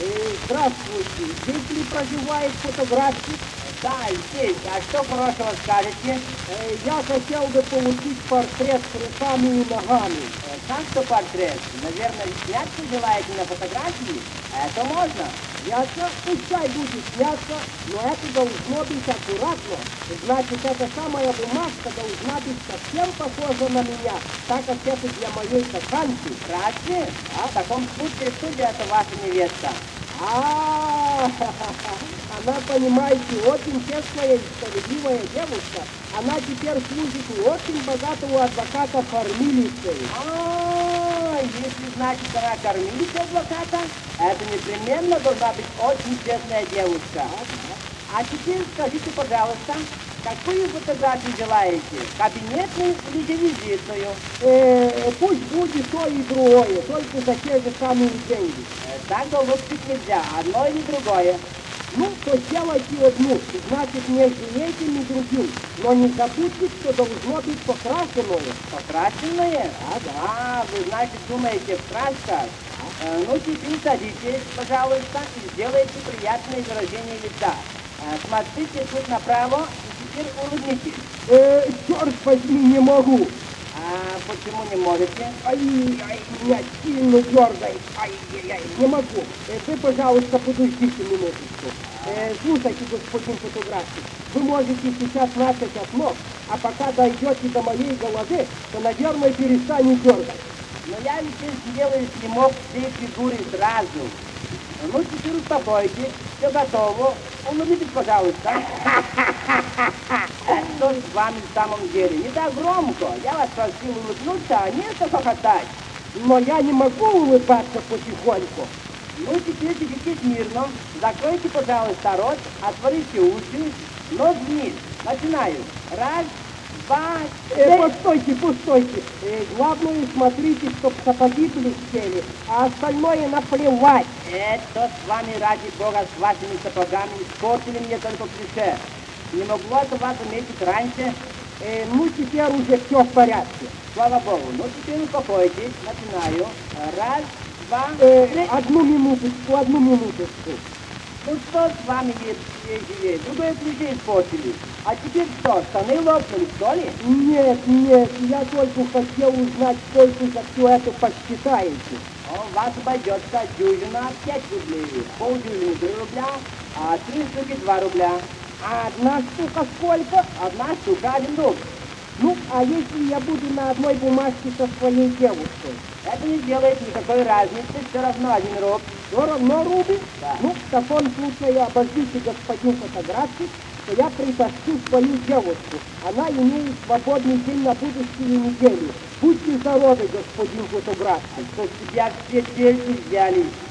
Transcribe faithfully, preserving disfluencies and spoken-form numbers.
Э, Здравствуйте. Здесь ли проживает фотографик? Да, здесь. А что хорошего скажете? Э, Я хотел бы получить портрет с руками и ногами. Э, Как что портрет? Наверное, сняться желаете на фотографии? Это можно. Ясно? Пускай будет ясно, но это должно быть аккуратно. Значит, эта самая бумажка должна быть совсем похожа на меня, так как это для моей коханки. Красный? А в таком случае судья это ваша невеста. А, она, понимаете, очень честная и справедливая девушка. Она теперь служит у очень богатого адвоката кормилицей. А, если значит она кормилица адвоката, это непременно должна быть очень честная девушка. А теперь скажите, пожалуйста, какую фотографию желаете? Кабинетную или визитную? Э, пусть будет то и другое, только за те же самые деньги. Э, Так долго пить нельзя, одно или другое. Ну, то сделайте одну, значит, между этим и другим. Но не забудьте, что должно быть покрашенное. Покрашенное? А, да. А, вы, значит, думаете в красках? Э, ну, теперь садитесь, пожалуйста, и сделайте приятное выражение лица. Э, смотрите тут направо, и теперь улыбнитесь. Э, черт возьми, не могу. А почему не можете? Ай, ай, меня сильно дергает. Ай-яй-яй, не могу. Э, вы, пожалуйста, подождите минуточку. Э, слушайте, господин фотографик, вы можете сейчас начать окно, а пока дойдете до моей головы, то, наверное, перестанет дергать. Но я ведь здесь делаю снимок всей фигуры сразу. Ну, теперь успокойтесь, все готово. Улыбнитесь, пожалуйста. Что с вами в самом деле? Не так громко. Я вас просил улыбнуться, а не хохотать. Но я не могу улыбаться потихоньку. Ну, теперь сидите смирно. Закройте, пожалуйста, рот, отворите уши, нос вниз. Начинаю. Раз, два, Э, три. постойте, постойте. Э, главное, смотрите, чтоб сапоги блестели, а остальное наплевать. Это с вами, ради бога, с вашими сапогами испортили мне только клише. Не могу это вас заметить раньше. Э, ну, теперь уже все в порядке. Слава богу. Ну, теперь успокойтесь. Начинаю. Раз, два, Э, три. одну минуточку, одну минуточку. Ну, что с вами есть? Другое клише испортили. А теперь что, штаны лопнули, что ли? Нет, нет, я только хотел узнать, сколько за все это посчитаете. О, у вас обойдется дюжина пять рублей, полдюжины три рубля, а три штуки два рубля. А одна штука сколько? Одна штука один рубль. Ну, а если я буду на одной бумажке со своей девушкой? Это не сделает никакой разницы, все равно один рубль. Все равно рубль? Да. Ну, в таком случае, обождите, господин фотографик, что я притащу свою девушку. Она имеет свободный день на будущую неделю. Будьте здоровы, господин фотографик. Что с тебя все тельки взяли.